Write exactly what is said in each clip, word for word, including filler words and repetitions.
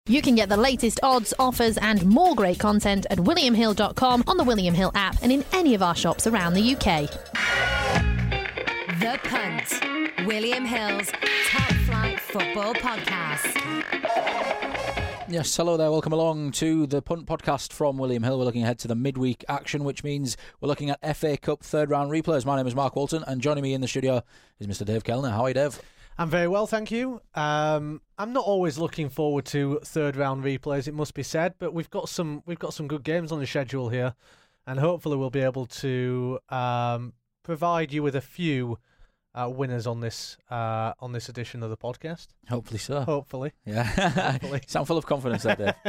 You can get the latest odds, offers and more great content at william hill dot com, on the William Hill app and in any of our shops around the U K. The Punt, William Hill's top flight football podcast. Yes, hello there. Welcome along to the Punt podcast from William Hill. We're looking ahead to the midweek action, which means we're looking at F A Cup third round replays. My name is Mark Walton, and joining me in the studio is Mister Dave Kellner. How are you, Dave? I'm very well, thank you. Um, I'm not always looking forward to third round replays, it must be said, but we've got some we've got some good games on the schedule here, and hopefully we'll be able to um, provide you with a few uh, winners on this uh, on this edition of the podcast. Hopefully so. Hopefully, yeah. Hopefully. Sound full of confidence there, Dave.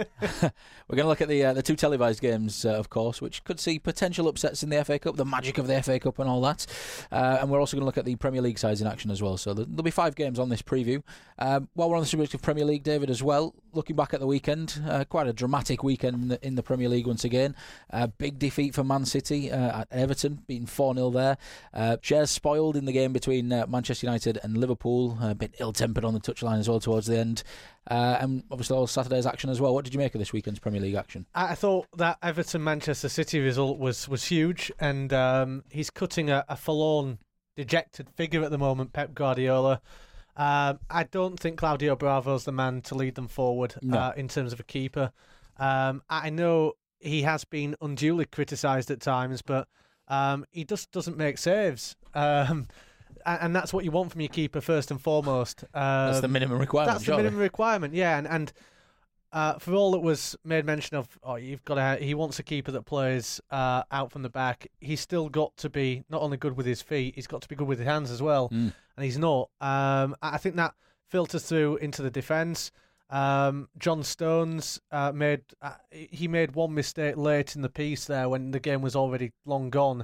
We're going to look at the uh, the two televised games, uh, of course, which could see potential upsets in the F A Cup, the magic of the F A Cup, and all that. Uh, and we're also going to look at the Premier League sides in action as well. So there'll be five games on this preview. Um, while we're on the subject of Premier League, David, as well, looking back at the weekend, uh, quite a dramatic weekend in the, in the Premier League once again. Uh, big defeat for Man City uh, at Everton, beating four nil there. Uh, shares spoiled in the game between uh, Manchester United and Liverpool, a bit ill-tempered on the touchline as well towards the end. Uh, and obviously all Saturday's action as well. What did you make of this weekend's Premier League action? I thought that Everton-Manchester City result was, was huge, and um, he's cutting a, a forlorn, dejected figure at the moment, Pep Guardiola. Um, I don't think Claudio Bravo's the man to lead them forward no. uh, in terms of a keeper. Um, I know he has been unduly criticised at times, but um, he just doesn't make saves. Um, and that's what you want from your keeper first and foremost. Um, that's the minimum requirement. That's surely. the minimum requirement, yeah. And, and uh, for all that was made mention of, oh, you've got to. He wants a keeper that plays uh, out from the back. He's still got to be not only good with his feet, he's got to be good with his hands as well. Mm. And he's not. Um, I think that filters through into the defence. Um, John Stones uh, made uh, he made one mistake late in the piece there when the game was already long gone.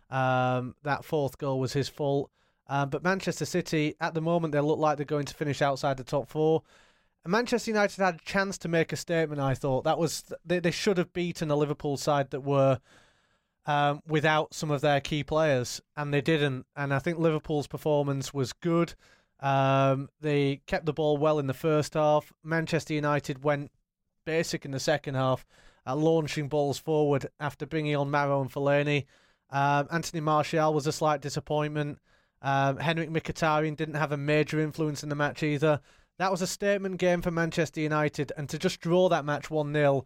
Um, that fourth goal was his fault. Uh, but Manchester City, at the moment, they look like they're going to finish outside the top four. And Manchester United had a chance to make a statement, I thought. That was they, they should have beaten a Liverpool side that were um, without some of their key players, and they didn't. And I think Liverpool's performance was good. Um, they kept the ball well in the first half. Manchester United went basic in the second half, uh, launching balls forward after bringing on Maro and Fellaini. Um, Anthony Martial was a slight disappointment. Um, Henrik Mkhitaryan didn't have a major influence in the match either. That was a statement game for Manchester United, and to just draw that match one nil,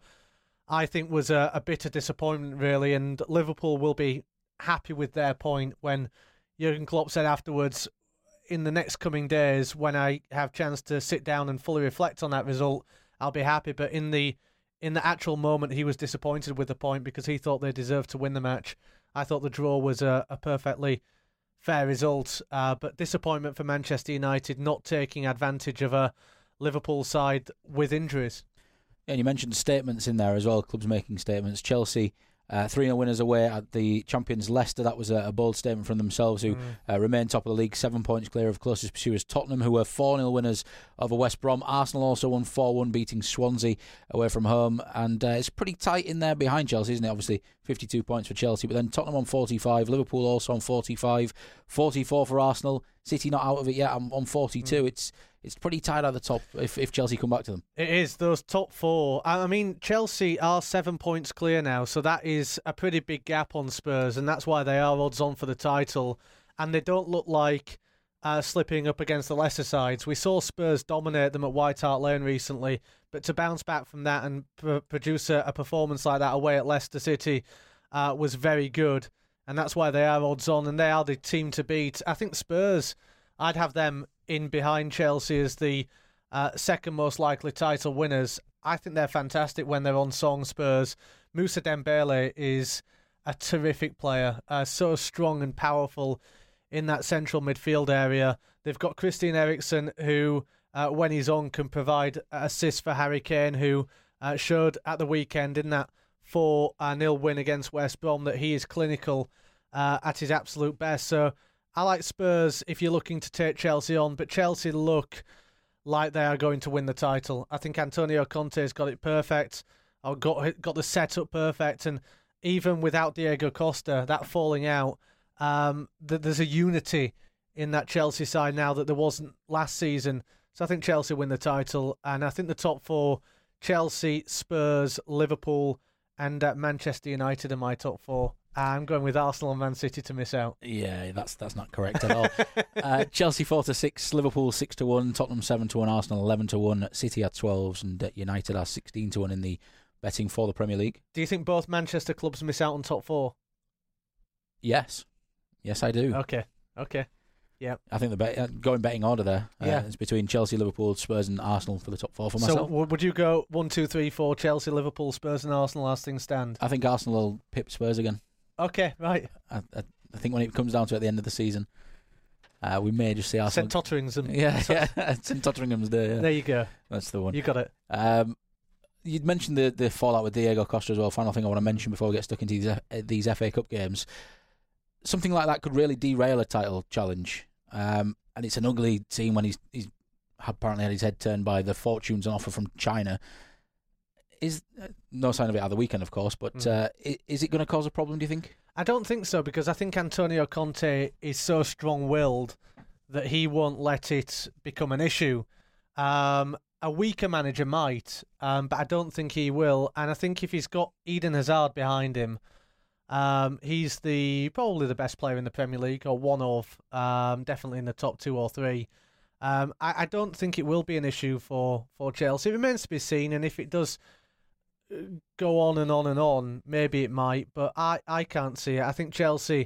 I think was a, a bitter disappointment, really, and Liverpool will be happy with their point when Jurgen Klopp said afterwards, in the next coming days, when I have chance to sit down and fully reflect on that result, I'll be happy. But in the in the actual moment, he was disappointed with the point because he thought they deserved to win the match. I thought the draw was a, a perfectly fair result, uh, but disappointment for Manchester United not taking advantage of a Liverpool side with injuries. Yeah, and you mentioned statements in there as well, clubs making statements. Chelsea, uh, three nil winners away at the champions Leicester. That was a, a bold statement from themselves, who mm. uh, remain top of the league, seven points clear of closest pursuers Tottenham, who were four nil winners over West Brom. Arsenal also won four one, beating Swansea away from home. And uh, it's pretty tight in there behind Chelsea, isn't it? Obviously, fifty-two points for Chelsea, but then Tottenham on forty-five, Liverpool also on forty-five, forty-four for Arsenal. City not out of it yet, I'm on forty-two. Mm. It's it's pretty tight at the top if, if Chelsea come back to them. It is, those top four. I mean, Chelsea are seven points clear now, so that is a pretty big gap on Spurs, and that's why they are odds on for the title. And they don't look like uh, slipping up against the lesser sides. We saw Spurs dominate them at White Hart Lane recently, but to bounce back from that and pr- produce a, a performance like that away at Leicester City uh, was very good. And that's why they are odds on, and they are the team to beat. I think Spurs, I'd have them in behind Chelsea as the uh, second most likely title winners. I think they're fantastic when they're on song, Spurs. Moussa Dembele is a terrific player, uh, so strong and powerful in that central midfield area. They've got Christian Eriksen, who, uh, when he's on, can provide assists for Harry Kane, who uh, showed at the weekend in that four nil win against West Brom that he is clinical uh, at his absolute best. So I like Spurs if you're looking to take Chelsea on, but Chelsea look like they are going to win the title. I think Antonio Conte's got it perfect, or got got the setup perfect, and even without Diego Costa, that falling out, um, th- there's a unity in that Chelsea side now that there wasn't last season. So I think Chelsea win the title, and I think the top four, Chelsea, Spurs, Liverpool, and uh, Manchester United are my top four. I'm going with Arsenal and Man City to miss out. Yeah, that's that's not correct at all. uh, Chelsea four to six, Liverpool six to one, Tottenham seven to one, Arsenal eleven to one, City at twelves, and uh, United are sixteen to one in the betting for the Premier League. Do you think both Manchester clubs miss out on top four? Yes, yes, I do. Okay, okay, yeah. I think the bet, uh, going betting order there. Uh, Yeah. It's between Chelsea, Liverpool, Spurs, and Arsenal for the top four for So myself. w- would you go one, two, three, four, Chelsea, Liverpool, Spurs, and Arsenal as things stand? I think Arsenal will pip Spurs again. Okay, right. I, I, I think when it comes down to it at the end of the season, uh, we may just see Arsenal. Saint Totteringham's. Yeah, yeah, Saint Totteringham's Day. Yeah. There you go. That's the one. You got it. Um, you'd mentioned the the fallout with Diego Costa as well. Final thing I want to mention before we get stuck into these, uh, these F A Cup games. Something like that could really derail a title challenge. Um, and it's an ugly scene when he's he's apparently had his head turned by the fortunes on offer from China. Is uh, no sign of it at the weekend, of course, but Mm. uh, i- is it going to cause a problem, do you think? I don't think so, because I think Antonio Conte is so strong-willed that he won't let it become an issue. Um, a weaker manager might, um, but I don't think he will. And I think if he's got Eden Hazard behind him, um, he's the probably the best player in the Premier League, or one of, um, definitely in the top two or three. Um, I, I don't think it will be an issue for, for Chelsea. It remains to be seen, and if it does go on and on and on, maybe it might, but I, I can't see it. I think Chelsea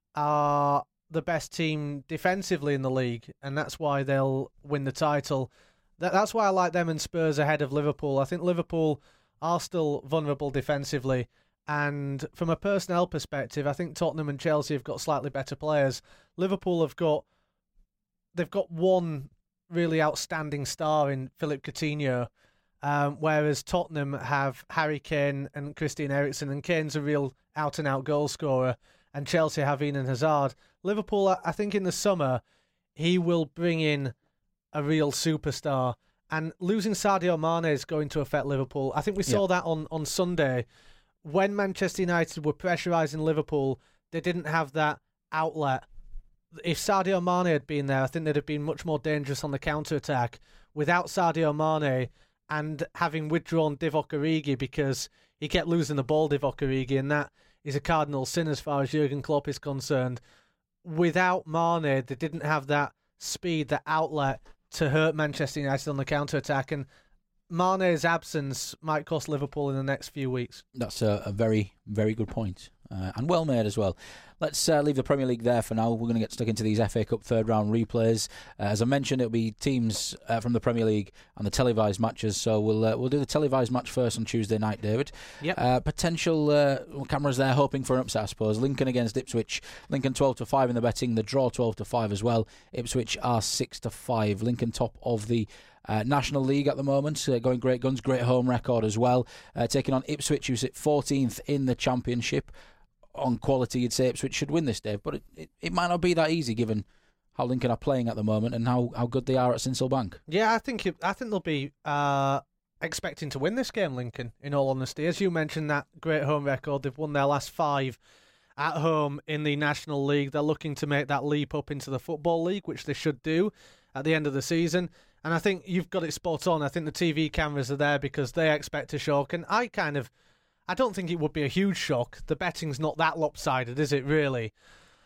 are the best team defensively in the league, and that's why they'll win the title. That, that's why I like them and Spurs ahead of Liverpool. I think Liverpool are still vulnerable defensively, and from a personnel perspective, I think Tottenham and Chelsea have got slightly better players. Liverpool have got they've got one really outstanding star in Philip Coutinho, Um, whereas Tottenham have Harry Kane and Christian Eriksen, and Kane's a real out-and-out goal scorer, and Chelsea have Eden Hazard. Liverpool, I- I think in the summer, he will bring in a real superstar, and losing Sadio Mane is going to affect Liverpool. I think we saw that on, on Sunday. When Manchester United were pressurising Liverpool, they didn't have that outlet. If Sadio Mane had been there, I think they'd have been much more dangerous on the counter-attack. Without Sadio Mane, and having withdrawn Divock Origi because he kept losing the ball, Divock Origi, and that is a cardinal sin as far as Jurgen Klopp is concerned. Without Mane, they didn't have that speed, that outlet to hurt Manchester United on the counter-attack, and Mane's absence might cost Liverpool in the next few weeks. That's a, a very, very good point, uh, and well made as well. Let's uh, leave the Premier League there for now. We're going to get stuck into these F A Cup third round replays. Uh, as I mentioned, it'll be teams uh, from the Premier League and the televised matches. So we'll uh, we'll do the televised match first on Tuesday night, David. Yep. Uh, potential uh, cameras there, hoping for an upset, I suppose. Lincoln against Ipswich. Lincoln twelve to five in the betting. The draw twelve to five as well. Ipswich are six to five. Lincoln top of the Uh, National League at the moment, uh, going great guns, great home record as well. Uh, taking on Ipswich, who's at fourteenth in the Championship. On quality, you'd say Ipswich should win this, Dave, but it, it, it might not be that easy given how Lincoln are playing at the moment and how, how good they are at Sincil Bank. Yeah, I think it, I think they'll be uh, expecting to win this game, Lincoln, in all honesty. As you mentioned, that great home record, they've won their last five at home in the National League. They're looking to make that leap up into the Football League, which they should do at the end of the season. And I think you've got it spot on. I think the T V cameras are there because they expect a shock. And I kind of, I don't think it would be a huge shock. The betting's not that lopsided, is it, really?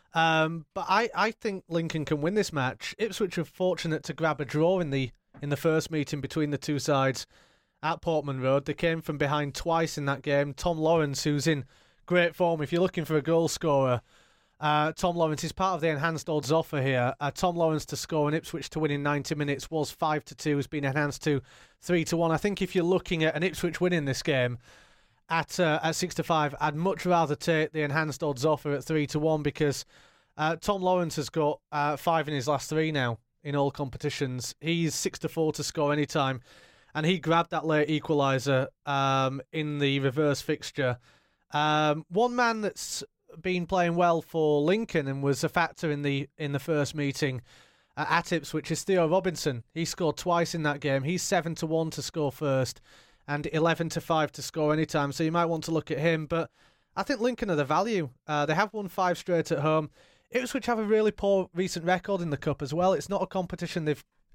Um, but I, I think Lincoln can win this match. Ipswich are fortunate to grab a draw in the in the first meeting between the two sides at Portman Road. They came from behind twice in that game. Tom Lawrence, who's in great form, if you're looking for a goal scorer, Uh, Tom Lawrence is part of the enhanced odds offer here. Uh, Tom Lawrence to score and Ipswich to win in ninety minutes was five to two, has been enhanced to three to one. I think if you're looking at an Ipswich winning this game at uh, at six to five, I'd much rather take the enhanced odds offer at three to one because uh, Tom Lawrence has got uh, five in his last three now in all competitions. He's six to four to score anytime, and he grabbed that late equaliser um, in the reverse fixture. Um, one man that's been playing well for Lincoln and was a factor in the in the first meeting uh, at Ipswich is Theo Robinson. He scored twice in that game. He's seven to one to score first and eleven to five to score anytime, so you might want to look at him. But I think Lincoln are the value. Uh, they have won five straight at home. Ipswich have a really poor recent record in the Cup as well. It's not a competition they've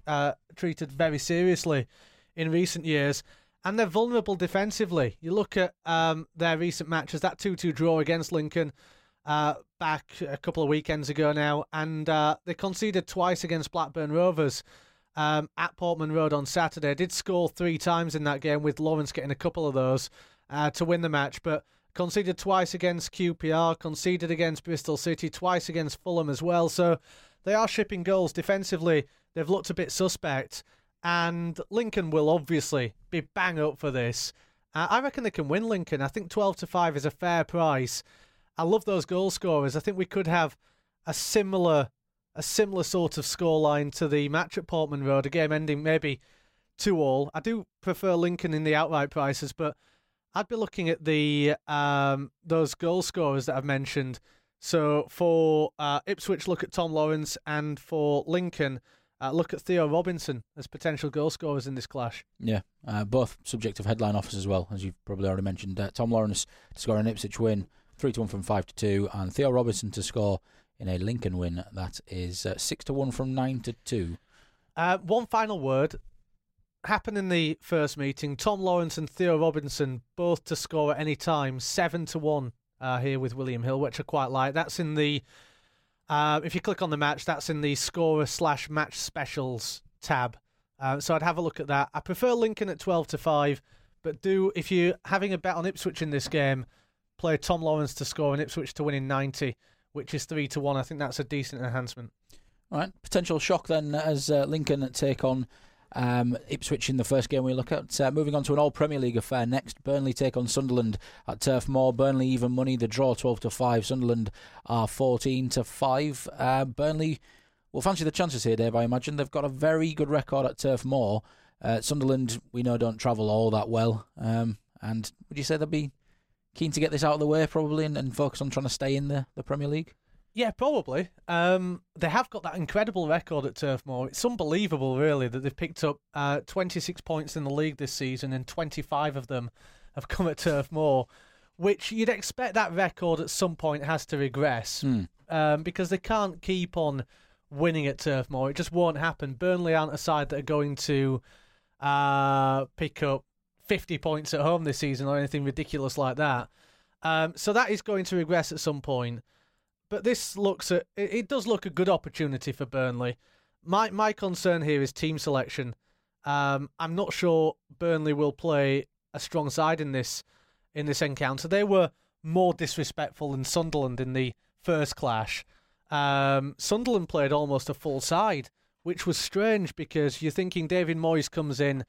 uh, treated very seriously in recent years. And they're vulnerable defensively. You look at um, their recent matches, that two two draw against Lincoln uh, back a couple of weekends ago now, and uh, they conceded twice against Blackburn Rovers um, at Portman Road on Saturday. Did score three times in that game, with Lawrence getting a couple of those uh, to win the match, but conceded twice against Q P R, conceded against Bristol City, twice against Fulham as well. So they are shipping goals defensively. They've looked a bit suspect. And Lincoln will obviously be bang up for this. Uh, I reckon they can win Lincoln. I think twelve to five is a fair price. I love those goal scorers. I think we could have a similar a similar sort of scoreline to the match at Portman Road, a game ending maybe two all. I do prefer Lincoln in the outright prices, but I'd be looking at the um, those goal scorers that I've mentioned. So for uh, Ipswich, look at Tom Lawrence, and for Lincoln, Uh, look at Theo Robinson as potential goal scorers in this clash. Yeah, uh, both subject of headline offers as well, as you've probably already mentioned. Uh, Tom Lawrence to score an Ipswich win, three to one from five to two, and Theo Robinson to score in a Lincoln win, that is uh, six to one from nine to two. Uh, one final word. Happened in the first meeting. Tom Lawrence and Theo Robinson both to score at any time, seven to one uh, here with William Hill, which I quite like. That's in the... Uh, if you click on the match, that's in the scorer slash match specials tab. Uh, so I'd have a look at that. I prefer Lincoln at twelve to five, but do, if you're having a bet on Ipswich in this game, play Tom Lawrence to score and Ipswich to win in ninety, which is three to one. I think that's a decent enhancement. All right, potential shock then as uh, Lincoln take on Um, Ipswich in the first game we look at. Uh, moving on to an all Premier League affair next. Burnley take on Sunderland at Turf Moor. Burnley even money. The draw twelve to five. Sunderland are fourteen to five. Uh, Burnley will fancy the chances here, Dave, I imagine. They've got a very good record at Turf Moor. Uh, Sunderland, we know, don't travel all that well. Um, and would you say they'd be keen to get this out of the way probably and, and focus on trying to stay in the, the Premier League? Yeah, probably. Um, they have got that incredible record at Turf Moor. It's unbelievable, really, that they've picked up uh, twenty-six points in the league this season, and twenty-five of them have come at Turf Moor, which you'd expect that record at some point has to regress Mm. um, because they can't keep on winning at Turf Moor. It just won't happen. Burnley aren't a side that are going to uh, pick up fifty points at home this season or anything ridiculous like that. Um, so that is going to regress at some point. But this looks at it, it does look a good opportunity for Burnley. My my concern here is team selection. Um, I'm not sure Burnley will play a strong side in this in this encounter. They were more disrespectful than Sunderland in the first clash. Um, Sunderland played almost a full side, which was strange because you're thinking David Moyes comes in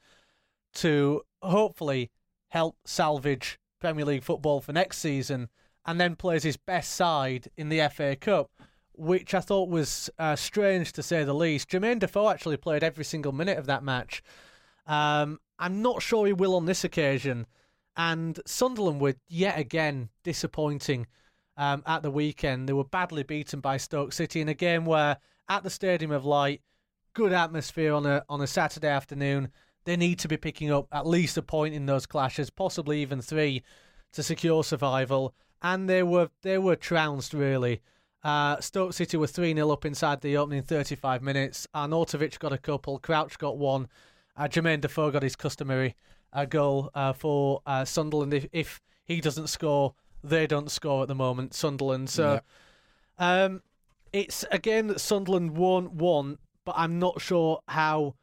to hopefully help salvage Premier League football for next season, and then plays his best side in the F A Cup, which I thought was uh, strange to say the least. Jermaine Defoe actually played every single minute of that match. Um, I'm not sure he will on this occasion. And Sunderland were yet again disappointing um, at the weekend. They were badly beaten by Stoke City in a game where, at the Stadium of Light, good atmosphere on a on a Saturday afternoon. They need to be picking up at least a point in those clashes, possibly even three, to secure survival. And they were they were trounced, really. Uh, Stoke City were three nil up inside the opening thirty-five minutes. Arnautovic got a couple. Crouch got one. Uh, Jermaine Defoe got his customary uh, goal uh, for uh, Sunderland. If, if he doesn't score, they don't score at the moment, Sunderland. So Yep. um, it's a game that Sunderland won't want, but I'm not sure how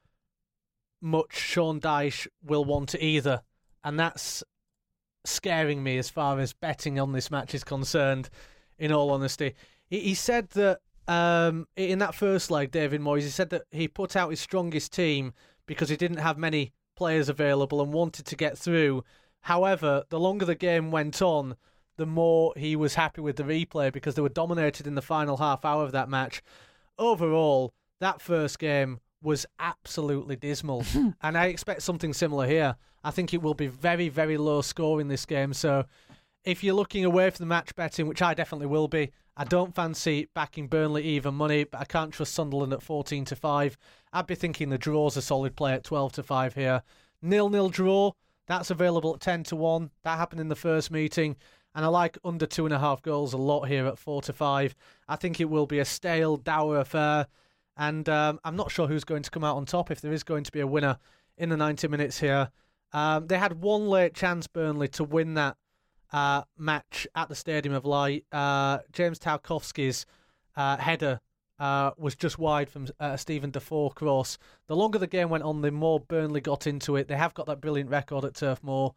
much Sean Dyche will want to either. And that's scaring me as far as betting on this match is concerned, in all honesty. He, he said that um, in that first leg, David Moyes, he said that he put out his strongest team because he didn't have many players available and wanted to get through. However, the longer the game went on, the more he was happy with the replay because they were dominated in the final half hour of that match. Overall, that first game was absolutely dismal. And I expect something similar here. I think it will be very, very low score in this game. So if you're looking away from the match betting, which I definitely will be, I don't fancy backing Burnley even money, but I can't trust Sunderland at fourteen to five. I'd be thinking the draw's a solid play at twelve to five here. nil-nil draw, that's available at ten to one. That happened in the first meeting. And I like under two and a half goals a lot here at four to five. I think it will be a stale, dour affair. And um, I'm not sure who's going to come out on top if there is going to be a winner in the ninety minutes here. Um, they had one late chance, Burnley, to win that uh, match at the Stadium of Light. Uh, James Tarkowski's uh, header uh, was just wide from uh, Stephen Defoe cross. The longer the game went on, the more Burnley got into it. They have got that brilliant record at Turf Moor.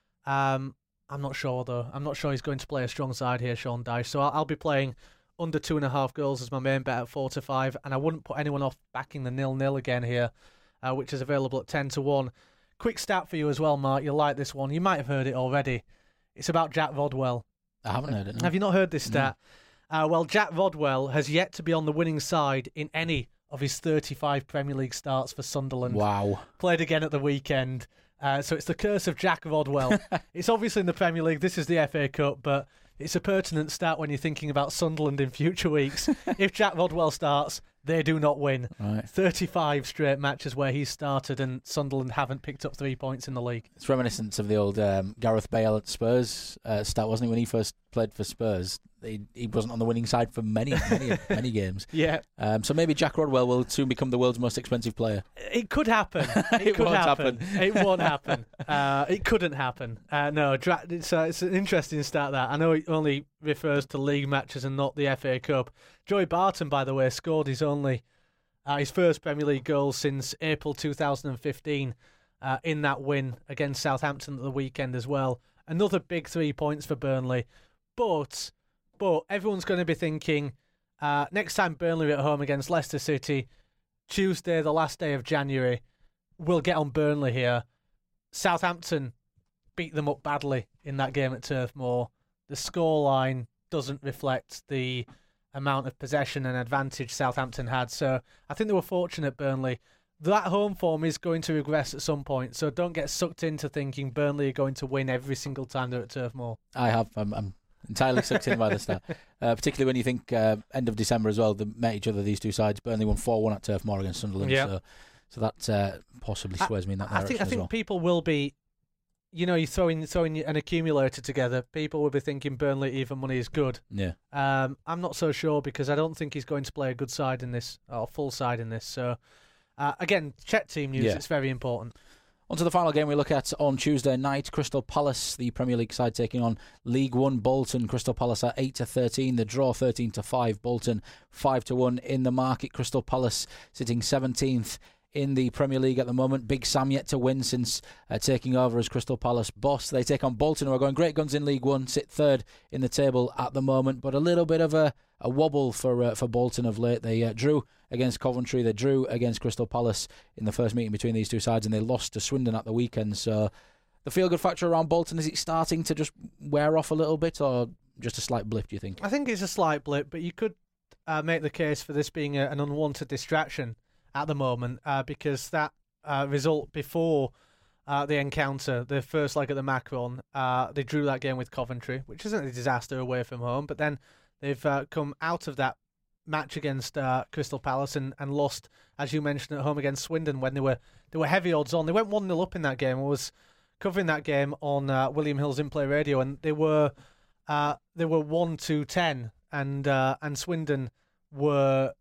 Um, I'm not sure, though. I'm not sure he's going to play a strong side here, Sean Dyche. So I'll, I'll be playing under two and a half goals as my main bet at four to five, and I wouldn't put anyone off backing the nil-nil again here, uh, which is available at ten to one. Quick stat for you as well, Mark. You'll like this one. You might have heard it already. It's about Jack Rodwell. I haven't heard it. No. Have you not heard this stat? No. Uh, well, Jack Rodwell has yet to be on the winning side in any of his thirty-five Premier League starts for Sunderland. Wow. Played again at the weekend. Uh, so it's the curse of Jack Rodwell. It's obviously in the Premier League. This is the F A Cup, but it's a pertinent stat when you're thinking about Sunderland in future weeks. If Jack Rodwell starts, they do not win. Right. thirty-five straight matches where he's started and Sunderland haven't picked up three points in the league. It's reminiscent of the old um, Gareth Bale at Spurs uh, stat, wasn't it? When he first played for Spurs, he, he wasn't on the winning side for many, many, many games. Yeah. Um, so maybe Jack Rodwell will soon become the world's most expensive player. It could happen. It, It could won't happen. happen. It won't happen. Uh, it couldn't happen. Uh, no, dra- it's, uh, it's an interesting stat, that. I know it only refers to league matches and not the F A Cup. Joey Barton, by the way, scored his only uh, his first Premier League goal since April two thousand fifteen uh, in that win against Southampton at the weekend as well. Another big three points for Burnley. But, but everyone's going to be thinking, uh, next time Burnley are at home against Leicester City, Tuesday, the last day of January, we'll get on Burnley here. Southampton beat them up badly in that game at Turf Moor. The scoreline doesn't reflect the amount of possession and advantage Southampton had. So I think they were fortunate, Burnley. That home form is going to regress at some point, so don't get sucked into thinking Burnley are going to win every single time they're at Turf Moor. I have. I'm, I'm entirely sucked in by the stat. Uh, particularly when you think uh, end of December as well, they met each other, these two sides. Burnley won four one at Turf Moor against Sunderland. Yeah. So, so that uh, possibly swears me in that I direction think I as think well. people will be, you know, you throwing throwing an accumulator together. People will be thinking Burnley even money is good. Yeah. Um, I'm not so sure because I don't think he's going to play a good side in this or full side in this. So uh, again, check team news. Yeah. It's very important. On to the final game we look at on Tuesday night. Crystal Palace, the Premier League side, taking on League One Bolton. Crystal Palace at eight to thirteen. The draw thirteen to five. Bolton five to one in the market. Crystal Palace sitting seventeenth in the Premier League at the moment. Big Sam yet to win since uh, taking over as Crystal Palace boss. They take on Bolton, who are going great guns in League One, sit third in the table at the moment, but a little bit of a, a wobble for uh, for Bolton of late. They uh, drew against Coventry, they drew against Crystal Palace in the first meeting between these two sides, and they lost to Swindon at the weekend. So the feel-good factor around Bolton, is it starting to just wear off a little bit, or just a slight blip, do you think? I think it's a slight blip, but you could uh, make the case for this being a, an unwanted distraction at the moment, uh, because that uh, result before uh, the encounter, the first leg at the Macron, uh, they drew that game with Coventry, which isn't a disaster away from home, but then they've uh, come out of that match against uh, Crystal Palace and, and lost, as you mentioned, at home against Swindon when they were they were heavy odds on. They went one nil up in that game. I was covering that game on uh, William Hill's In Play Radio, and they were uh, they were one to ten, and uh, and Swindon were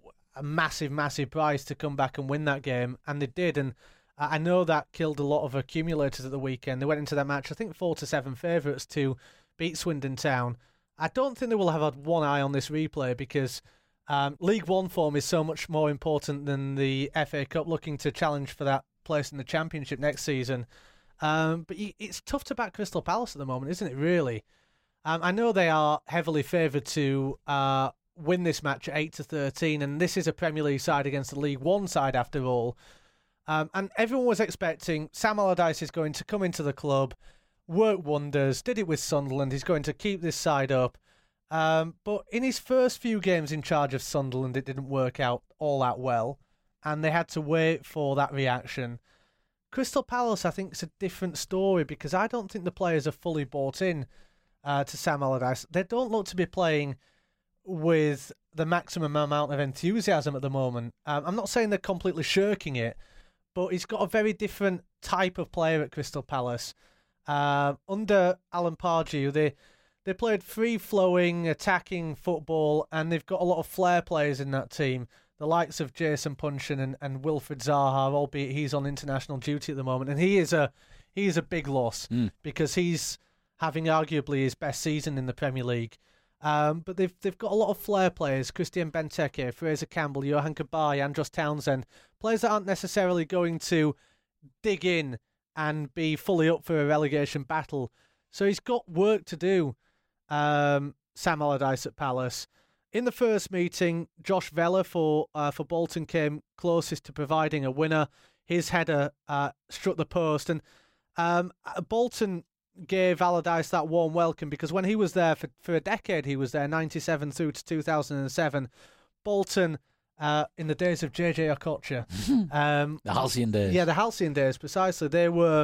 a massive, massive prize to come back and win that game, and they did. And I know that killed a lot of accumulators at the weekend. They went into that match, I think, four to seven favourites to beat Swindon Town. I don't think they will have had one eye on this replay because um, League One form is so much more important than the F A Cup, looking to challenge for that place in the Championship next season. Um, but it's tough to back Crystal Palace at the moment, isn't it, really? Um, I know they are heavily favoured to uh, win this match at eight to thirteen, and this is a Premier League side against the League One side after all. Um, and everyone was expecting Sam Allardyce is going to come into the club, work wonders, did it with Sunderland, he's going to keep this side up. Um, but in his first few games in charge of Sunderland, it didn't work out all that well, and they had to wait for that reaction. Crystal Palace, I think, is a different story because I don't think the players are fully bought in uh, to Sam Allardyce. They don't look to be playing with the maximum amount of enthusiasm at the moment. Um, I'm not saying they're completely shirking it, but he's got a very different type of player at Crystal Palace. Uh, under Alan Pardew, they they played free-flowing, attacking football, and they've got a lot of flair players in that team. the likes of Jason Punchin and, and Wilfred Zaha, albeit he's on international duty at the moment, and he is a he is a big loss Mm. because he's having arguably his best season in the Premier League. Um, but they've they've got a lot of flair players: Christian Benteke, Fraser Campbell, Johan Cabaye, Andros Townsend, players that aren't necessarily going to dig in and be fully up for a relegation battle. So he's got work to do. Um, Sam Allardyce at Palace. In the first meeting, Josh Vella for uh, for Bolton came closest to providing a winner. His header uh, struck the post, and um, Bolton gave Allardyce that warm welcome because when he was there for, for a decade, he was there ninety-seven through to two thousand seven. Bolton, uh, in the days of J J Okocha, um, The halcyon days. yeah, the halcyon days precisely. They were,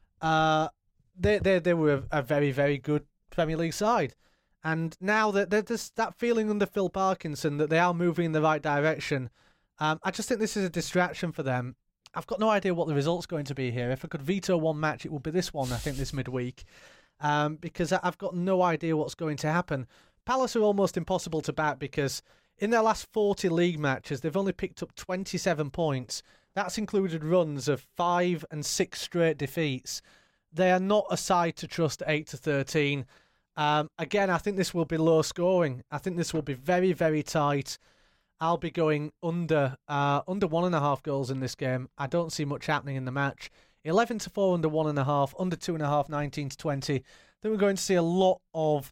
uh, they they they were a, a very very good Premier League side, and now that there's that feeling under Phil Parkinson that they are moving in the right direction. Um, I just think this is a distraction for them. I've got no idea what the result's going to be here. If I could veto one match, it would be this one, I think, this midweek, um, because I've got no idea what's going to happen. Palace are almost impossible to bat because in their last forty league matches, they've only picked up twenty-seven points. That's included runs of five and six straight defeats. They are not a side to trust at eight to thirteen. Um, again, I think this will be low scoring. I think this will be very, very tight. I'll be going under uh, under one and a half goals in this game. I don't see much happening in the match. eleven to four under one and a half, under two and a half, nineteen to twenty. Then we're going to see a lot of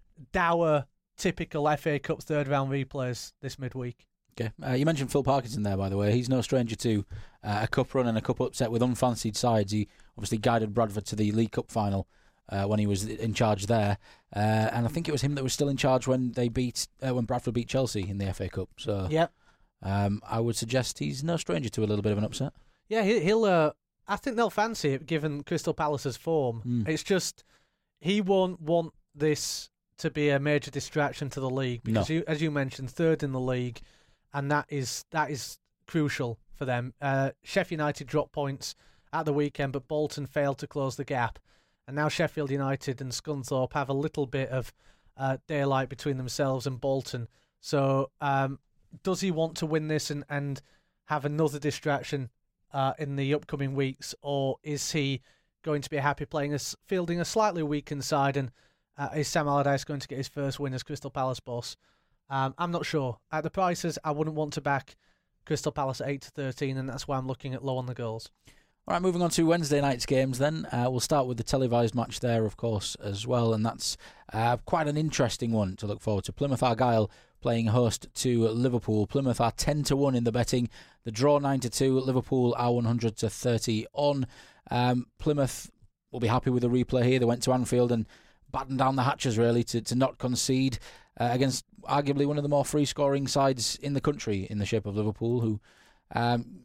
dour, typical F A Cup third round replays this midweek. Okay. Uh, you mentioned Phil Parkinson there, by the way. He's no stranger to uh, a cup run and a cup upset with unfancied sides. He obviously guided Bradford to the League Cup final uh, when he was in charge there, uh, and I think it was him that was still in charge when they beat uh, when Bradford beat Chelsea in the F A Cup. So, Yep. um, I would suggest he's no stranger to a little bit of an upset. Yeah, he, he'll. Uh, I think they'll fancy it given Crystal Palace's form. Mm. It's just he won't want this to be a major distraction to the league because, No. you, as you mentioned, third in the league, and that is that is crucial for them. Uh, Sheffield United dropped points at the weekend, but Bolton failed to close the gap, and now Sheffield United and Scunthorpe have a little bit of uh, daylight between themselves and Bolton. So, um, does he want to win this and, and have another distraction uh, in the upcoming weeks, or is he going to be happy playing as fielding a slightly weakened side? And uh, is Sam Allardyce going to get his first win as Crystal Palace boss? Um, I'm not sure. At the prices, I wouldn't want to back Crystal Palace at eight to thirteen, and that's why I'm looking at low on the goals. All right, moving on to Wednesday night's games then. Uh, we'll start with the televised match there, of course, as well, and that's uh, quite an interesting one to look forward to. Plymouth Argyle playing host to Liverpool. Plymouth are ten to one in the betting. The draw nine to two. Liverpool are one hundred to thirty on. Um, Plymouth will be happy with the replay here. They went to Anfield and battened down the hatches, really, to, to not concede uh, against arguably one of the more free-scoring sides in the country in the shape of Liverpool, who um,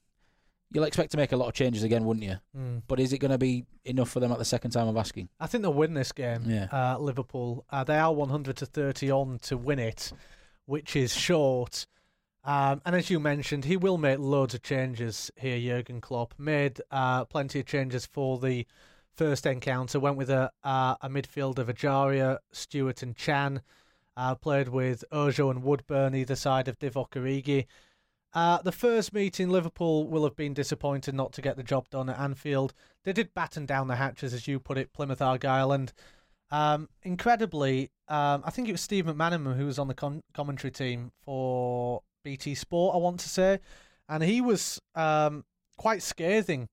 you'll expect to make a lot of changes again, wouldn't you? Mm. But is it going to be enough for them at the second time of asking? I think they'll win this game. Yeah. Uh, Liverpool. Uh, they are one hundred to thirty on to win it, which is short. Um, and as you mentioned, he will make loads of changes here. Jurgen Klopp made uh, plenty of changes for the first encounter. Went with a uh, a midfield of Ajaria, Stewart, and Chan. Uh, played with Ojo and Woodburn either side of Divock Origi. Uh, the first meeting, Liverpool will have been disappointed not to get the job done at Anfield. They did batten down the hatches, as you put it, Plymouth Argyle, and um, incredibly, um, I think it was Steve McManaman who was on the con- commentary team for B T Sport, I want to say, and he was um, quite scathing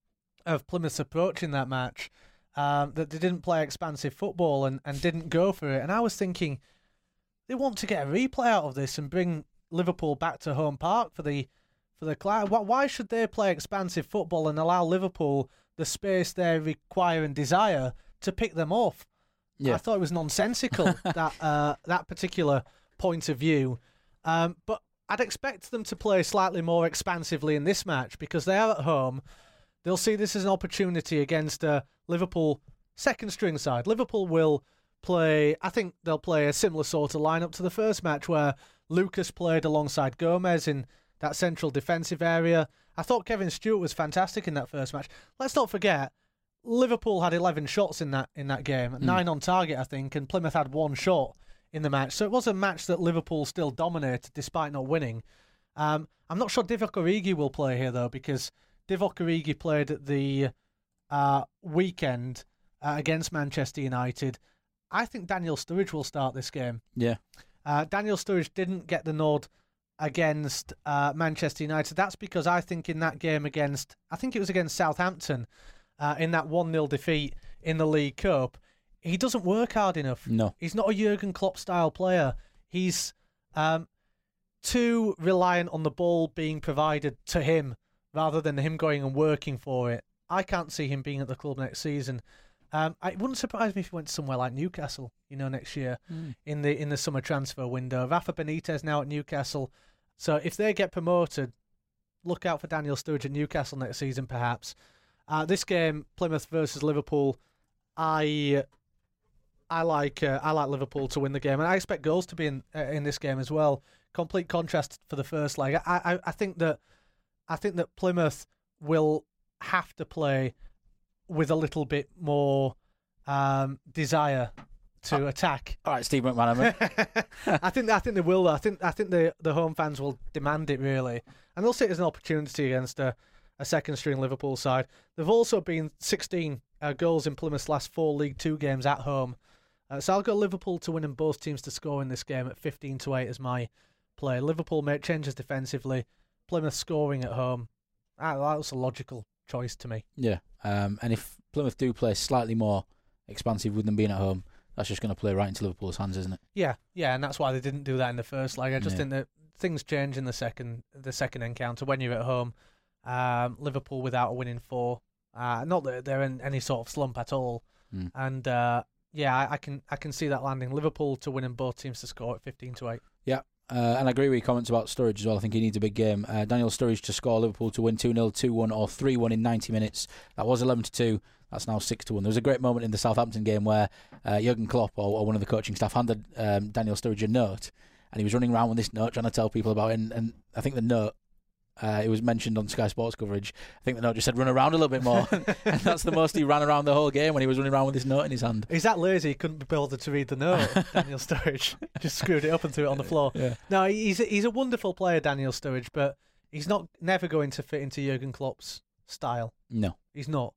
of Plymouth's approach in that match, um, that they didn't play expansive football and, and didn't go for it. And I was thinking, they want to get a replay out of this and bring Liverpool back to home park for the for the client. Why should they play expansive football and allow Liverpool the space they require and desire to pick them off? Yeah. I thought it was nonsensical, that uh, that particular point of view. Um, but I'd expect them to play slightly more expansively in this match because they are at home. They'll see this as an opportunity against a Liverpool second string side. Liverpool will play, I think they'll play a similar sort of lineup to the first match where Lucas played alongside Gomez in that central defensive area. I thought Kevin Stewart was fantastic in that first match. Let's not forget, Liverpool had eleven shots in that in that game, mm. nine on target, I think, and Plymouth had one shot in the match. So it was a match that Liverpool still dominated despite not winning. Um, I'm not sure Divock Origi will play here, though, because Divock Origi played at the uh, weekend uh, against Manchester United. I think Daniel Sturridge will start this game. Yeah. Uh, Daniel Sturridge didn't get the nod against uh, Manchester United. That's because I think in that game against, I think it was against Southampton, uh, in that one nil defeat in the League Cup, he doesn't work hard enough. No. He's not a Jurgen Klopp-style player. He's um, too reliant on the ball being provided to him rather than him going and working for it. I can't see him being at the club next season. Um, it wouldn't surprise me if he went somewhere like Newcastle, you know, next year mm. in the in the summer transfer window. Rafa Benitez now at Newcastle. So if they get promoted, look out for Daniel Sturridge at Newcastle next season, perhaps. Uh, this game, Plymouth versus Liverpool, I I like uh, I like Liverpool to win the game, and I expect goals to be in uh, in this game as well. Complete contrast for the first leg. I, I I think that I think that Plymouth will have to play with a little bit more um, desire to oh, attack. All right, Steve McManaman. I think I think they will. I think I think the the home fans will demand it really, and they'll see it as an opportunity against a, a second string Liverpool side. There've also been sixteen uh, goals in Plymouth's last four League Two games at home, uh, so I'll go Liverpool to win and both teams to score in this game at fifteen to eight as my play. Liverpool make changes defensively, Plymouth scoring at home. Ah, that was a logical choice to me. Yeah, um, and if Plymouth do play slightly more expansive with them being at home, that's just going to play right into Liverpool's hands, isn't it? Yeah, yeah, and that's why they didn't do that in the first leg. I just yeah. think that things change in the second the second encounter when you're at home. Um, Liverpool without a winning four, uh, not that they're in any sort of slump at all, mm. and uh, yeah, I, I can I can see that landing. Liverpool to win and both teams to score at fifteen to eight. Yeah. Uh, and I agree with your comments about Sturridge as well. I think he needs a big game. Uh, Daniel Sturridge to score, Liverpool to win two nil, two one or three one in ninety minutes. That was eleven to two. That's now six to one. There was a great moment in the Southampton game where uh, Jurgen Klopp or, or one of the coaching staff handed um, Daniel Sturridge a note, and he was running around with this note trying to tell people about it. And, and I think the note, uh, it was mentioned on Sky Sports coverage, I think the note just said run around a little bit more. And that's the most he ran around the whole game, when he was running around with his note in his hand. He's that lazy he couldn't be bothered to read the note, Daniel Sturridge. Just screwed it up and threw it on the floor. Yeah. No, he's a, he's a wonderful player, Daniel Sturridge, but he's not never going to fit into Jurgen Klopp's style. No. He's not.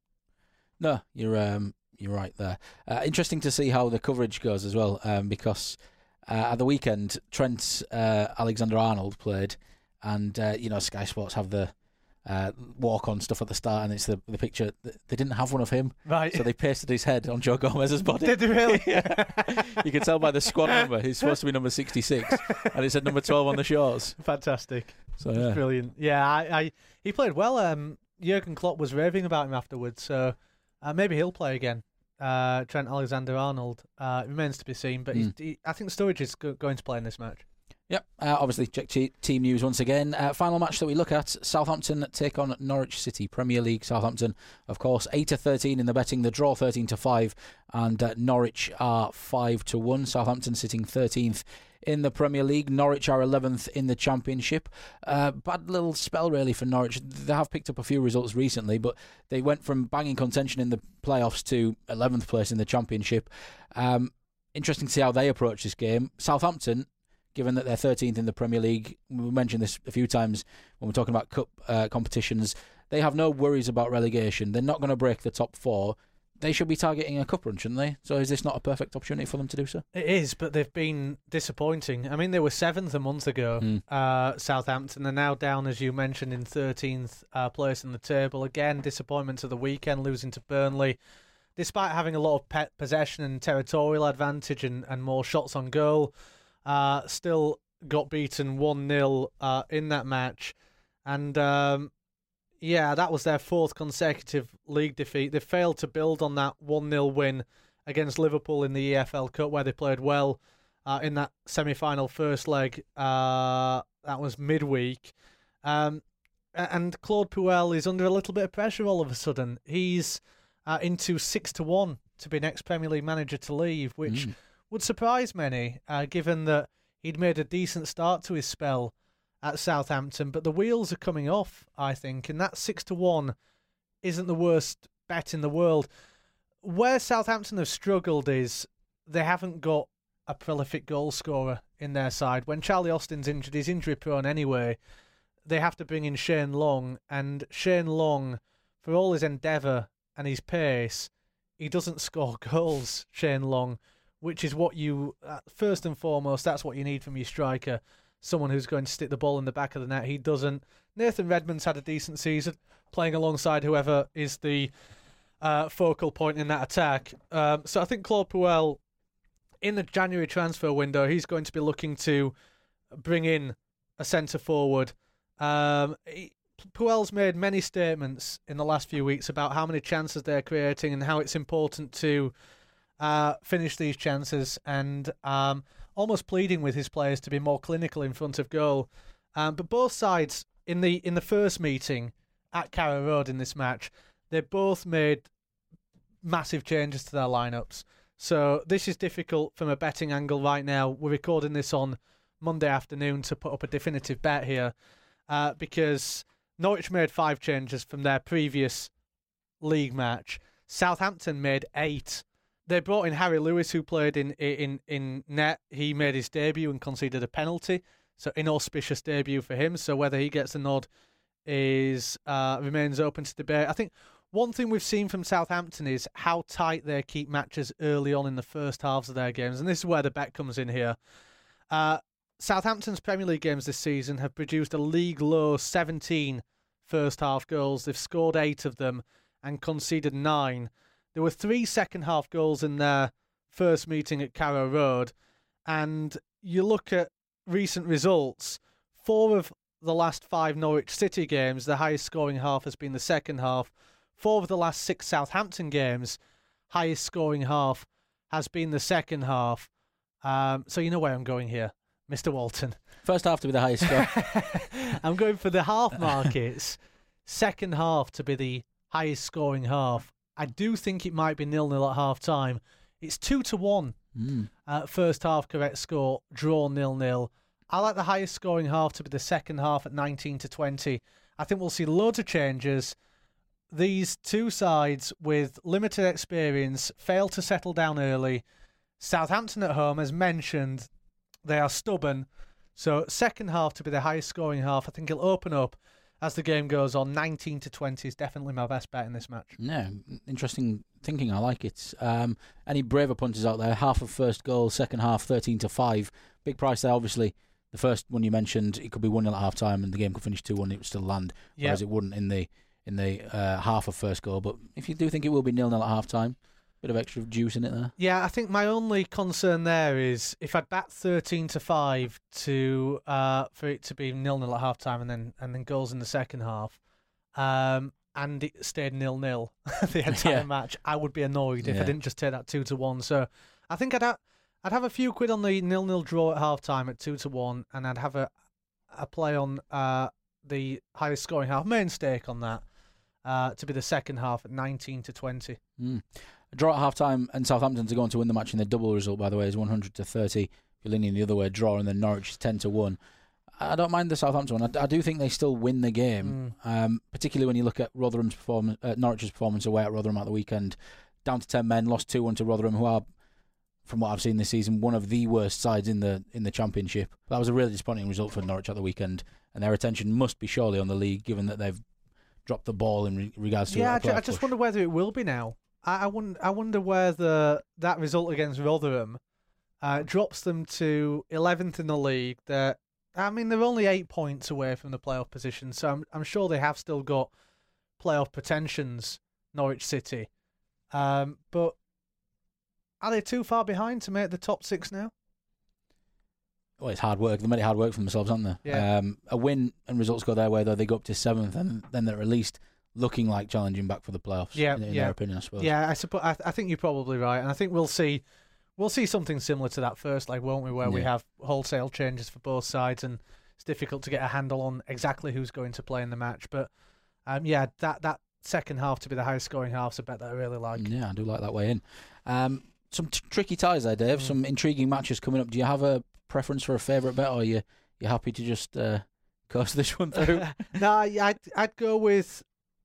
No, you're um, you're right there. Uh, interesting to see how the coverage goes as well, um, because uh, at the weekend, Trent uh, Alexander-Arnold played, and uh, you know, Sky Sports have the uh, walk-on stuff at the start, and it's the the picture. They didn't have one of him, right? So they pasted his head on Joe Gomez's body. Did they really? Yeah. You can tell by the squad number. He's supposed to be number sixty-six, and it said number twelve on the shorts. Fantastic. So yeah, brilliant. Yeah, I, I he played well. Um, Jurgen Klopp was raving about him afterwards, so uh, maybe he'll play again. Uh, Trent Alexander-Arnold uh, remains to be seen, but mm. he's, he, I think Sturridge is go- going to play in this match. Yep, uh, obviously check t- team news once again. Uh, final match that we look at, Southampton take on Norwich City, Premier League. Southampton, of course, eight to thirteen in the betting, the draw thirteen to five, and uh, Norwich are five to one. Southampton sitting thirteenth in the Premier League. Norwich are eleventh in the Championship. Uh, bad little spell really for Norwich. They have picked up a few results recently, but they went from banging contention in the playoffs to eleventh place in the Championship. Um, interesting to see how they approach this game. Southampton, given that they're thirteenth in the Premier League, we mentioned this a few times when we're talking about cup uh, competitions, they have no worries about relegation. They're not going to break the top four. They should be targeting a cup run, shouldn't they? So is this not a perfect opportunity for them to do so? It is, but they've been disappointing. I mean, they were seventh a month ago, mm. uh, Southampton. They're now down, as you mentioned, in thirteenth uh, place in the table. Again, disappointment to the weekend, losing to Burnley. Despite having a lot of pet possession and territorial advantage and, and more shots on goal, uh, still got beaten one nil uh, in that match. And um, yeah, that was their fourth consecutive league defeat. They failed to build on that one nil win against Liverpool in the E F L Cup, where they played well uh, in that semi-final first leg. Uh, that was midweek. Um, and Claude Puel is under a little bit of pressure all of a sudden. He's uh, into six to one to be next Premier League manager to leave, which mm. would surprise many, uh, given that he'd made a decent start to his spell at Southampton, but the wheels are coming off, I think, and that six to one isn't the worst bet in the world. Where Southampton have struggled is they haven't got a prolific goal scorer in their side. When Charlie Austin's injured, he's injury prone anyway. they have to bring in Shane Long, and Shane Long, for all his endeavour and his pace, he doesn't score goals, Shane Long, which is what you, uh, first and foremost, that's what you need from your striker, someone who's going to stick the ball in the back of the net. He doesn't. Nathan Redmond's had a decent season, playing alongside whoever is the uh, focal point in that attack. Um, so I think Claude Puel, in the January transfer window, he's going to be looking to bring in a centre-forward. Um, he, Puel's made many statements in the last few weeks about how many chances they're creating and how it's important to uh, finish these chances, and um, almost pleading with his players to be more clinical in front of goal. Um, but both sides, in the in the first meeting at Carrow Road in this match, they both made massive changes to their lineups. So this is difficult from a betting angle right now. We're recording this on Monday afternoon to put up a definitive bet here, uh, because Norwich made five changes from their previous league match. Southampton made eight. They brought in Harry Lewis, who played in in in net. He made his debut and conceded a penalty, so inauspicious debut for him. So whether he gets a nod is uh, remains open to debate. I think one thing we've seen from Southampton is how tight they keep matches early on in the first halves of their games, and this is where the bet comes in here. Uh, Southampton's Premier League games this season have produced a league-low seventeen first-half goals. They've scored eight of them and conceded nine. There were three second-half goals in their first meeting at Carrow Road, and you look at recent results, four of the last five Norwich City games, the highest-scoring half has been the second half. Four of the last six Southampton games, highest-scoring half has been the second half. Um, so you know where I'm going here, Mister Walton. First half to be the highest score. I'm going for the half markets. Second half to be the highest scoring half. I do think it might be nil-nil at half time. It's two to one. Mm. Uh, first half correct score, draw nil-nil. I like the highest scoring half to be the second half at nineteen to twenty. I think we'll see loads of changes. These two sides with limited experience fail to settle down early. Southampton at home, as mentioned, they are stubborn. So second half to be the highest scoring half. I think it'll open up as the game goes on. nineteen to twenty is definitely my best bet in this match. Yeah, interesting thinking. I like it. Um, any braver punters out there? Half of first goal, second half thirteen to five. Big price there, obviously. The first one you mentioned, it could be one nil at half time and the game could finish two one, it would still land. Whereas yep. it wouldn't in the in the uh, half of first goal. But if you do think it will be nil nil at half time, bit of extra juice in it there. Yeah, I think my only concern there is if I'd bat thirteen to five to uh, for it to be nil nil at half time and then and then goals in the second half, um, and it stayed nil nil the entire yeah. match, I would be annoyed if yeah. I didn't just take that two to one. So I think I'd ha- I'd have a few quid on the nil nil draw at half time at two to one, and I'd have a a play on uh, the highest scoring half, main stake on that uh, to be the second half at nineteen to twenty. Mm. A draw at half time and Southampton to go on to win the match in the double result, by the way, is one hundred to thirty. If you're leaning the other way, draw, and then Norwich is ten to one. I don't mind the Southampton one. I, I do think they still win the game, mm. um, particularly when you look at Rotherham's performance, uh, Norwich's performance away at Rotherham at the weekend. Down to ten men, lost two one to Rotherham, who are, from what I've seen this season, one of the worst sides in the in the Championship. That was a really disappointing result for Norwich at the weekend, and their attention must be surely on the league, given that they've dropped the ball in re- regards to yeah. I, ju- I just wonder whether it will be now. I, I wonder. I wonder whether that result against Rotherham uh, drops them to eleventh in the league. They're, I mean, they're only eight points away from the playoff position, so I'm I'm sure they have still got playoff pretensions. Norwich City, um, but. Are they too far behind to make the top six now? Well, it's hard work. They made it hard work for themselves, haven't they? Yeah. Um, a win and results go their way, though. They go up to seventh, and then they're at least looking like challenging back for the playoffs. Yeah, in, in yeah. their opinion, I suppose. Yeah, I suppose. I, I think you're probably right, and I think we'll see, we'll see something similar to that first leg, won't we? Where yeah. we have wholesale changes for both sides, and it's difficult to get a handle on exactly who's going to play in the match. But um, yeah, that that second half to be the highest scoring half's a bet that I really like. Yeah, I do like that way in. Um, Some t- tricky ties there, Dave. Mm. Some intriguing matches coming up. Do you have a preference for a favourite bet, or are you you happy to just uh, coast this one through? no, I'd I'd go with.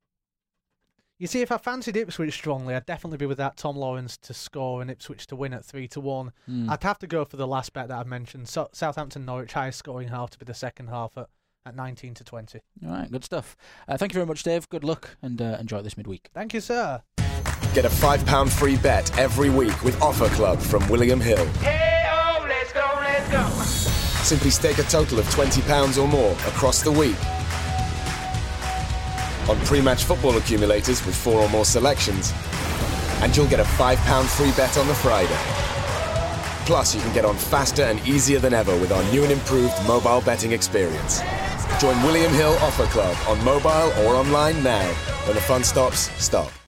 You see, if I fancied Ipswich strongly, I'd definitely be with that Tom Lawrence to score and Ipswich to win at three to one. Mm. I'd have to go for the last bet that I've mentioned. So, Southampton Norwich highest scoring half to be the second half at, at nineteen to twenty. All right, good stuff. Uh, thank you very much, Dave. Good luck and uh, enjoy this midweek. Thank you, sir. Get a five pound free bet every week with Offer Club from William Hill. Hey-o, let's go, let's go. Simply stake a total of twenty pounds or more across the week on pre-match football accumulators with four or more selections, and you'll get a five pound free bet on the Friday. Plus, you can get on faster and easier than ever with our new and improved mobile betting experience. Join William Hill Offer Club on mobile or online now. When the fun stops, stop.